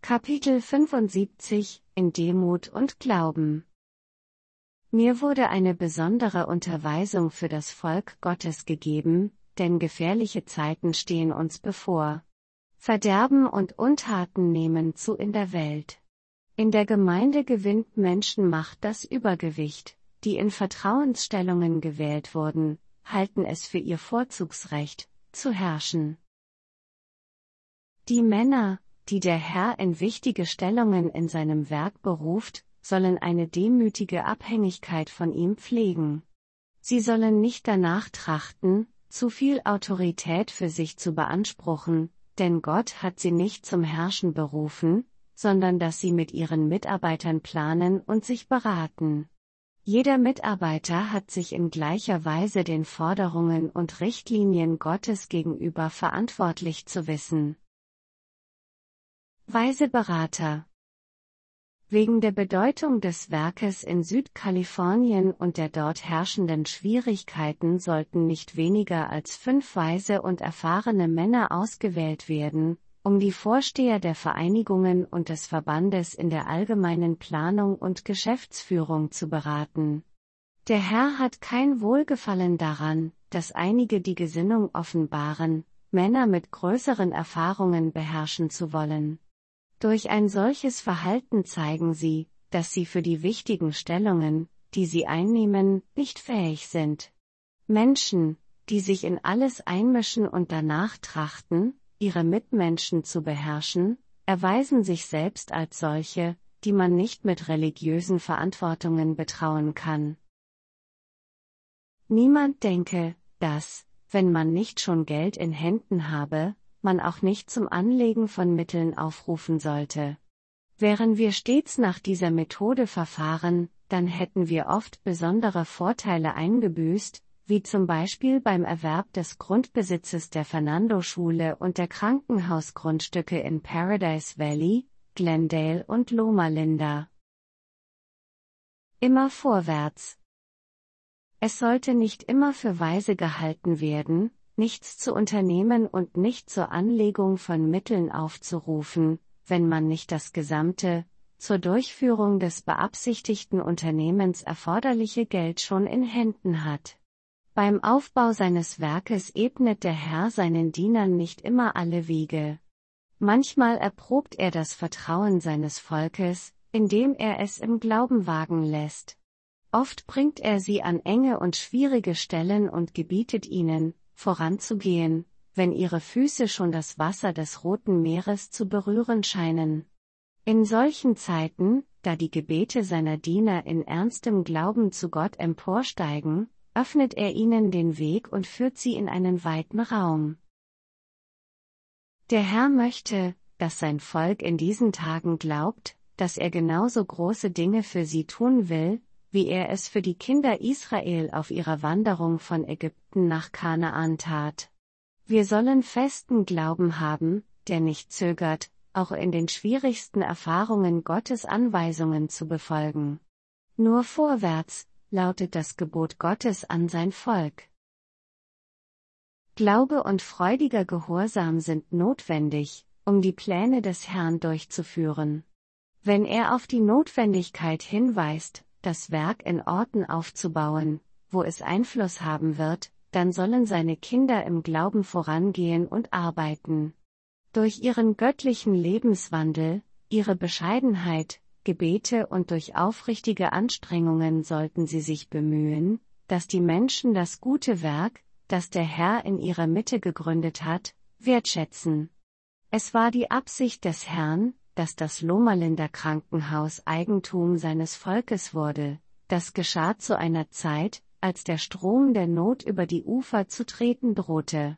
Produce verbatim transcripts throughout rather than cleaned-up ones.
Kapitel fünfundsiebzig In Demut und Glauben. Mir wurde eine besondere Unterweisung für das Volk Gottes gegeben, denn gefährliche Zeiten stehen uns bevor. Verderben und Untaten nehmen zu in der Welt. In der Gemeinde gewinnt Menschenmacht das Übergewicht, die in Vertrauensstellungen gewählt wurden, halten es für ihr Vorzugsrecht, zu herrschen. Die Männer, die der Herr in wichtige Stellungen in seinem Werk beruft, sollen eine demütige Abhängigkeit von ihm pflegen. Sie sollen nicht danach trachten, zu viel Autorität für sich zu beanspruchen, denn Gott hat sie nicht zum Herrschen berufen, sondern dass sie mit ihren Mitarbeitern planen und sich beraten. Jeder Mitarbeiter hat sich in gleicher Weise den Forderungen und Richtlinien Gottes gegenüber verantwortlich zu wissen. Weise Berater. Wegen der Bedeutung des Werkes in Südkalifornien und der dort herrschenden Schwierigkeiten sollten nicht weniger als fünf weise und erfahrene Männer ausgewählt werden, um die Vorsteher der Vereinigungen und des Verbandes in der allgemeinen Planung und Geschäftsführung zu beraten. Der Herr hat kein Wohlgefallen daran, dass einige die Gesinnung offenbaren, Männer mit größeren Erfahrungen beherrschen zu wollen. Durch ein solches Verhalten zeigen sie, dass sie für die wichtigen Stellungen, die sie einnehmen, nicht fähig sind. Menschen, die sich in alles einmischen und danach trachten, ihre Mitmenschen zu beherrschen, erweisen sich selbst als solche, die man nicht mit religiösen Verantwortungen betrauen kann. Niemand denke, dass, wenn man nicht schon Geld in Händen habe, man auch nicht zum Anlegen von Mitteln aufrufen sollte. Wären wir stets nach dieser Methode verfahren, dann hätten wir oft besondere Vorteile eingebüßt, wie zum Beispiel beim Erwerb des Grundbesitzes der Fernando-Schule und der Krankenhausgrundstücke in Paradise Valley, Glendale und Loma Linda. Immer vorwärts. Es sollte nicht immer für weise gehalten werden, nichts zu unternehmen und nicht zur Anlegung von Mitteln aufzurufen, wenn man nicht das gesamte, zur Durchführung des beabsichtigten Unternehmens erforderliche Geld schon in Händen hat. Beim Aufbau seines Werkes ebnet der Herr seinen Dienern nicht immer alle Wege. Manchmal erprobt er das Vertrauen seines Volkes, indem er es im Glauben wagen lässt. Oft bringt er sie an enge und schwierige Stellen und gebietet ihnen, voranzugehen, wenn ihre Füße schon das Wasser des Roten Meeres zu berühren scheinen. In solchen Zeiten, da die Gebete seiner Diener in ernstem Glauben zu Gott emporsteigen, öffnet er ihnen den Weg und führt sie in einen weiten Raum. Der Herr möchte, dass sein Volk in diesen Tagen glaubt, dass er genauso große Dinge für sie tun will, wie er es für die Kinder Israel auf ihrer Wanderung von Ägypten nach Kanaan tat. Wir sollen festen Glauben haben, der nicht zögert, auch in den schwierigsten Erfahrungen Gottes Anweisungen zu befolgen. Nur vorwärts, lautet das Gebot Gottes an sein Volk. Glaube und freudiger Gehorsam sind notwendig, um die Pläne des Herrn durchzuführen. Wenn er auf die Notwendigkeit hinweist, das Werk in Orten aufzubauen, wo es Einfluss haben wird, dann sollen seine Kinder im Glauben vorangehen und arbeiten. Durch ihren göttlichen Lebenswandel, ihre Bescheidenheit, Gebete und durch aufrichtige Anstrengungen sollten sie sich bemühen, dass die Menschen das gute Werk, das der Herr in ihrer Mitte gegründet hat, wertschätzen. Es war die Absicht des Herrn, dass das Loma Linda Krankenhaus Eigentum seines Volkes wurde. Das geschah zu einer Zeit, als der Strom der Not über die Ufer zu treten drohte.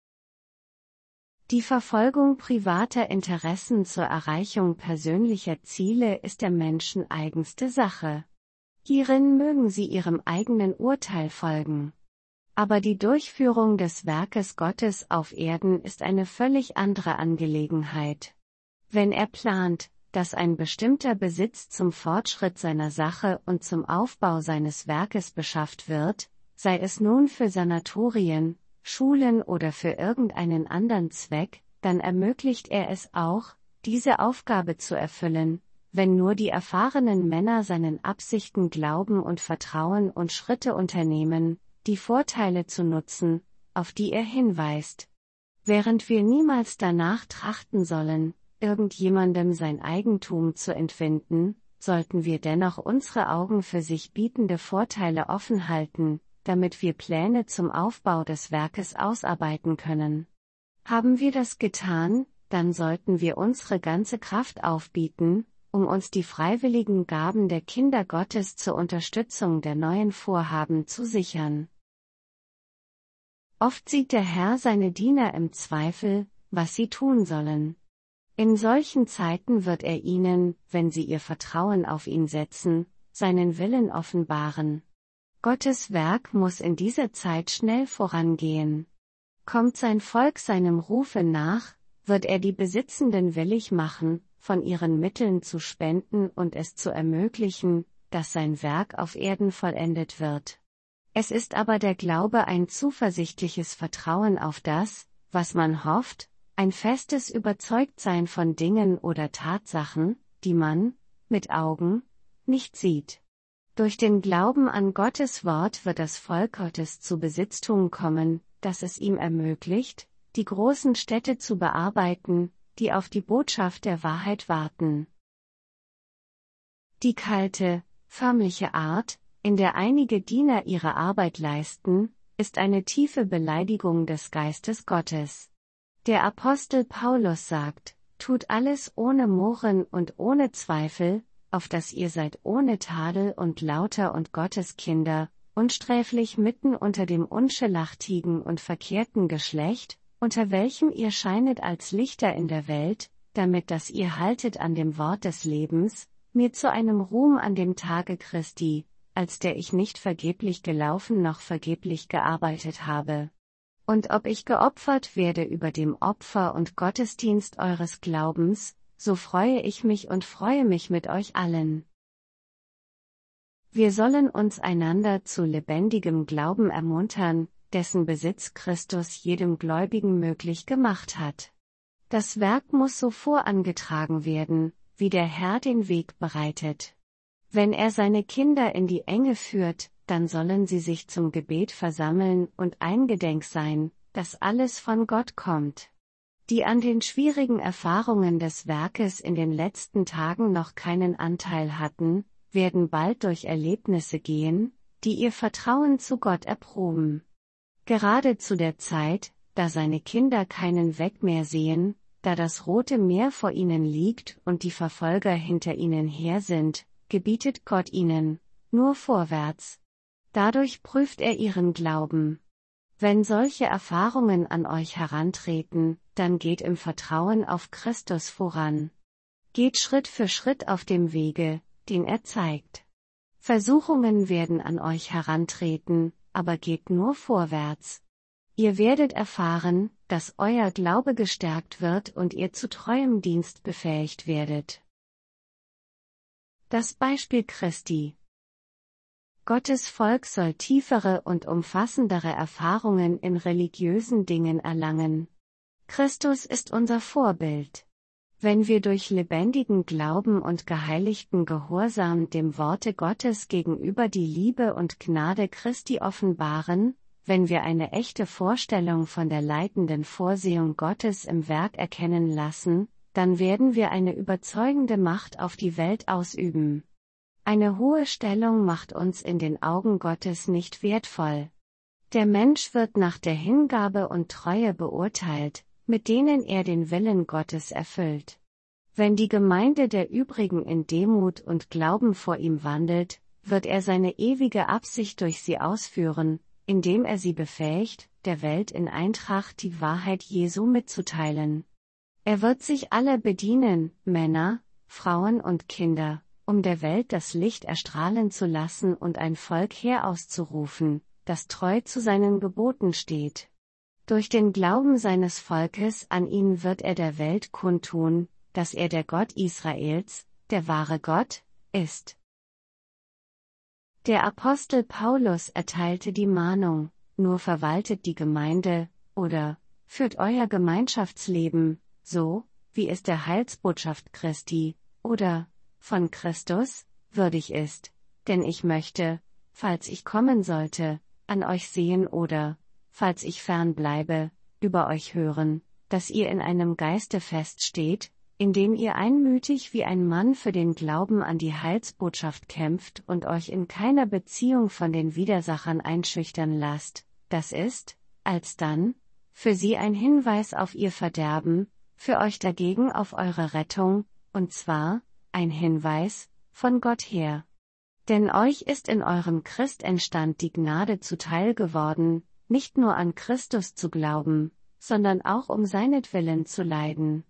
Die Verfolgung privater Interessen zur Erreichung persönlicher Ziele ist der Menschen eigenste Sache. Hierin mögen sie ihrem eigenen Urteil folgen. Aber die Durchführung des Werkes Gottes auf Erden ist eine völlig andere Angelegenheit. Wenn er plant, dass ein bestimmter Besitz zum Fortschritt seiner Sache und zum Aufbau seines Werkes beschafft wird, sei es nun für Sanatorien, Schulen oder für irgendeinen anderen Zweck, dann ermöglicht er es auch, diese Aufgabe zu erfüllen, wenn nur die erfahrenen Männer seinen Absichten glauben und vertrauen und Schritte unternehmen, die Vorteile zu nutzen, auf die er hinweist. Während wir niemals danach trachten sollen, irgendjemandem sein Eigentum zu entwinden, sollten wir dennoch unsere Augen für sich bietende Vorteile offen halten, damit wir Pläne zum Aufbau des Werkes ausarbeiten können. Haben wir das getan, dann sollten wir unsere ganze Kraft aufbieten, um uns die freiwilligen Gaben der Kinder Gottes zur Unterstützung der neuen Vorhaben zu sichern. Oft sieht der Herr seine Diener im Zweifel, was sie tun sollen. In solchen Zeiten wird er ihnen, wenn sie ihr Vertrauen auf ihn setzen, seinen Willen offenbaren. Gottes Werk muss in dieser Zeit schnell vorangehen. Kommt sein Volk seinem Rufe nach, wird er die Besitzenden willig machen, von ihren Mitteln zu spenden und es zu ermöglichen, dass sein Werk auf Erden vollendet wird. Es ist aber der Glaube ein zuversichtliches Vertrauen auf das, was man hofft, ein festes Überzeugtsein von Dingen oder Tatsachen, die man, mit Augen, nicht sieht. Durch den Glauben an Gottes Wort wird das Volk Gottes zu Besitztum kommen, das es ihm ermöglicht, die großen Städte zu bearbeiten, die auf die Botschaft der Wahrheit warten. Die kalte, förmliche Art, in der einige Diener ihre Arbeit leisten, ist eine tiefe Beleidigung des Geistes Gottes. Der Apostel Paulus sagt, tut alles ohne Murren und ohne Zweifel, auf dass ihr seid ohne Tadel und lauter und Gottes Kinder, unsträflich mitten unter dem unschelachtigen und verkehrten Geschlecht, unter welchem ihr scheinet als Lichter in der Welt, damit dass ihr haltet an dem Wort des Lebens, mir zu einem Ruhm an dem Tage Christi, als der ich nicht vergeblich gelaufen noch vergeblich gearbeitet habe. Und ob ich geopfert werde über dem Opfer und Gottesdienst eures Glaubens, so freue ich mich und freue mich mit euch allen. Wir sollen uns einander zu lebendigem Glauben ermuntern, dessen Besitz Christus jedem Gläubigen möglich gemacht hat. Das Werk muss so vorangetragen werden, wie der Herr den Weg bereitet. Wenn er seine Kinder in die Enge führt, dann sollen sie sich zum Gebet versammeln und eingedenk sein, dass alles von Gott kommt. Die an den schwierigen Erfahrungen des Werkes in den letzten Tagen noch keinen Anteil hatten, werden bald durch Erlebnisse gehen, die ihr Vertrauen zu Gott erproben. Gerade zu der Zeit, da seine Kinder keinen Weg mehr sehen, da das Rote Meer vor ihnen liegt und die Verfolger hinter ihnen her sind, gebietet Gott ihnen, nur vorwärts. Dadurch prüft er ihren Glauben. Wenn solche Erfahrungen an euch herantreten, dann geht im Vertrauen auf Christus voran. Geht Schritt für Schritt auf dem Wege, den er zeigt. Versuchungen werden an euch herantreten, aber geht nur vorwärts. Ihr werdet erfahren, dass euer Glaube gestärkt wird und ihr zu treuem Dienst befähigt werdet. Das Beispiel Christi. Gottes Volk soll tiefere und umfassendere Erfahrungen in religiösen Dingen erlangen. Christus ist unser Vorbild. Wenn wir durch lebendigen Glauben und geheiligten Gehorsam dem Worte Gottes gegenüber die Liebe und Gnade Christi offenbaren, wenn wir eine echte Vorstellung von der leitenden Vorsehung Gottes im Werk erkennen lassen, dann werden wir eine überzeugende Macht auf die Welt ausüben. Eine hohe Stellung macht uns in den Augen Gottes nicht wertvoll. Der Mensch wird nach der Hingabe und Treue beurteilt, mit denen er den Willen Gottes erfüllt. Wenn die Gemeinde der übrigen in Demut und Glauben vor ihm wandelt, wird er seine ewige Absicht durch sie ausführen, indem er sie befähigt, der Welt in Eintracht die Wahrheit Jesu mitzuteilen. Er wird sich alle bedienen, Männer, Frauen und Kinder, um der Welt das Licht erstrahlen zu lassen und ein Volk herauszurufen, das treu zu seinen Geboten steht. Durch den Glauben seines Volkes an ihn wird er der Welt kundtun, dass er der Gott Israels, der wahre Gott, ist. Der Apostel Paulus erteilte die Mahnung, nur verwaltet die Gemeinde, oder, führt euer Gemeinschaftsleben, so, wie es der Heilsbotschaft Christi, oder von Christus, würdig ist, denn ich möchte, falls ich kommen sollte, an euch sehen oder, falls ich fern bleibe, über euch hören, dass ihr in einem Geiste feststeht, indem ihr einmütig wie ein Mann für den Glauben an die Heilsbotschaft kämpft und euch in keiner Beziehung von den Widersachern einschüchtern lasst, das ist, alsdann, für sie ein Hinweis auf ihr Verderben, für euch dagegen auf eure Rettung, und zwar, ein Hinweis, von Gott her. Denn euch ist in eurem Christentstand die Gnade zuteil geworden, nicht nur an Christus zu glauben, sondern auch um seinetwillen zu leiden.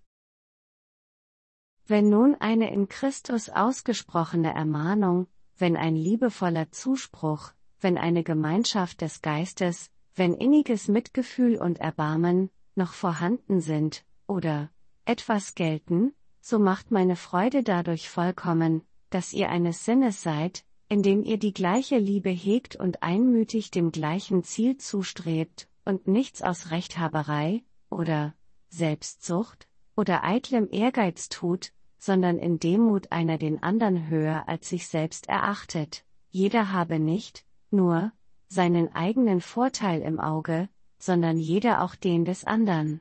Wenn nun eine in Christus ausgesprochene Ermahnung, wenn ein liebevoller Zuspruch, wenn eine Gemeinschaft des Geistes, wenn inniges Mitgefühl und Erbarmen noch vorhanden sind, oder etwas gelten, so macht meine Freude dadurch vollkommen, dass ihr eines Sinnes seid, indem ihr die gleiche Liebe hegt und einmütig dem gleichen Ziel zustrebt, und nichts aus Rechthaberei, oder Selbstsucht, oder eitlem Ehrgeiz tut, sondern in Demut einer den anderen höher als sich selbst erachtet. Jeder habe nicht, nur, seinen eigenen Vorteil im Auge, sondern jeder auch den des andern.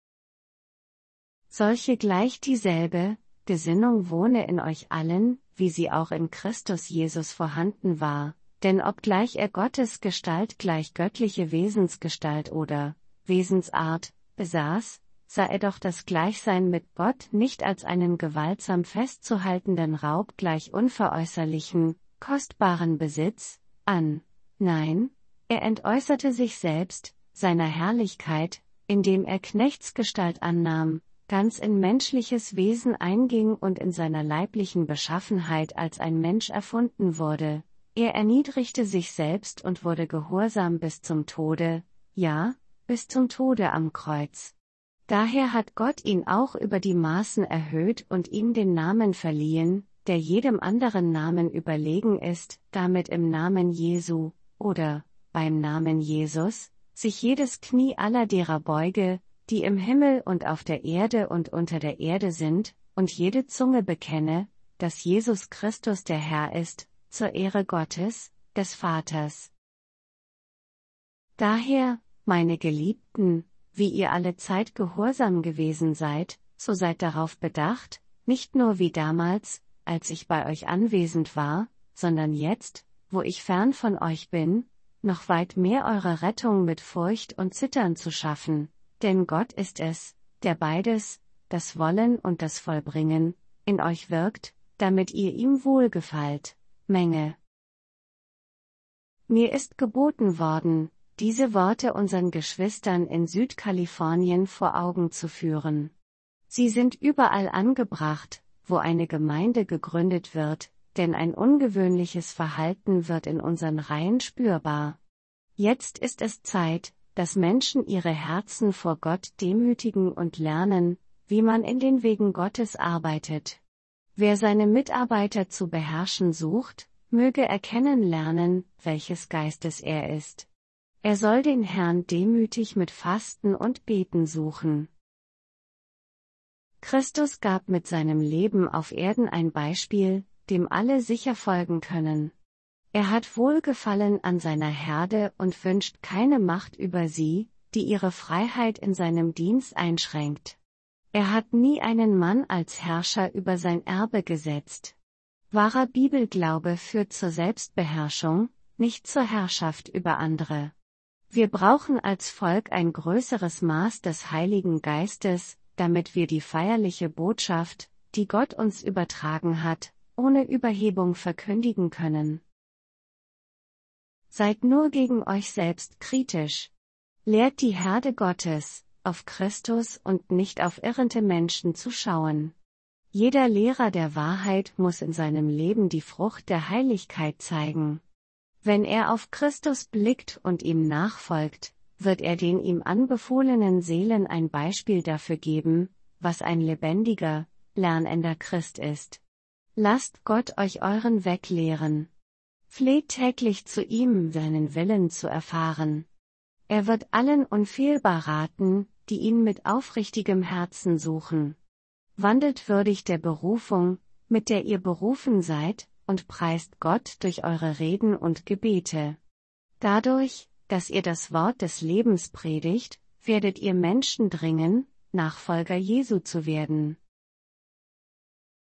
Solche gleich dieselbe Gesinnung wohne in euch allen, wie sie auch in Christus Jesus vorhanden war, denn obgleich er Gottes Gestalt gleich göttliche Wesensgestalt oder Wesensart besaß, sah er doch das Gleichsein mit Gott nicht als einen gewaltsam festzuhaltenden Raub gleich unveräußerlichen, kostbaren Besitz an. Nein, er entäußerte sich selbst, seiner Herrlichkeit, indem er Knechtsgestalt annahm, ganz in menschliches Wesen einging und in seiner leiblichen Beschaffenheit als ein Mensch erfunden wurde. Er erniedrigte sich selbst und wurde gehorsam bis zum Tode, ja, bis zum Tode am Kreuz. Daher hat Gott ihn auch über die Maßen erhöht und ihm den Namen verliehen, der jedem anderen Namen überlegen ist, damit im Namen Jesu, oder, beim Namen Jesus, sich jedes Knie aller derer beuge, die im Himmel und auf der Erde und unter der Erde sind, und jede Zunge bekenne, dass Jesus Christus der Herr ist, zur Ehre Gottes, des Vaters. Daher, meine Geliebten, wie ihr alle Zeit gehorsam gewesen seid, so seid darauf bedacht, nicht nur wie damals, als ich bei euch anwesend war, sondern jetzt, wo ich fern von euch bin, noch weit mehr eure Rettung mit Furcht und Zittern zu schaffen, denn Gott ist es, der beides, das Wollen und das Vollbringen, in euch wirkt, damit ihr ihm wohlgefallt. Menge. Mir ist geboten worden, diese Worte unseren Geschwistern in Südkalifornien vor Augen zu führen. Sie sind überall angebracht, wo eine Gemeinde gegründet wird, denn ein ungewöhnliches Verhalten wird in unseren Reihen spürbar. Jetzt ist es Zeit, dass Menschen ihre Herzen vor Gott demütigen und lernen, wie man in den Wegen Gottes arbeitet. Wer seine Mitarbeiter zu beherrschen sucht, möge erkennen lernen, welches Geistes er ist. Er soll den Herrn demütig mit Fasten und Beten suchen. Christus gab mit seinem Leben auf Erden ein Beispiel, dem alle sicher folgen können. Er hat Wohlgefallen an seiner Herde und wünscht keine Macht über sie, die ihre Freiheit in seinem Dienst einschränkt. Er hat nie einen Mann als Herrscher über sein Erbe gesetzt. Wahrer Bibelglaube führt zur Selbstbeherrschung, nicht zur Herrschaft über andere. Wir brauchen als Volk ein größeres Maß des Heiligen Geistes, damit wir die feierliche Botschaft, die Gott uns übertragen hat, ohne Überhebung verkündigen können. Seid nur gegen euch selbst kritisch. Lehrt die Herde Gottes, auf Christus und nicht auf irrende Menschen zu schauen. Jeder Lehrer der Wahrheit muss in seinem Leben die Frucht der Heiligkeit zeigen. Wenn er auf Christus blickt und ihm nachfolgt, wird er den ihm anbefohlenen Seelen ein Beispiel dafür geben, was ein lebendiger, lernender Christ ist. Lasst Gott euch euren Weg lehren. Fleht täglich zu ihm, seinen Willen zu erfahren. Er wird allen unfehlbar raten, die ihn mit aufrichtigem Herzen suchen. Wandelt würdig der Berufung, mit der ihr berufen seid, und preist Gott durch eure Reden und Gebete. Dadurch, dass ihr das Wort des Lebens predigt, werdet ihr Menschen dringen, Nachfolger Jesu zu werden.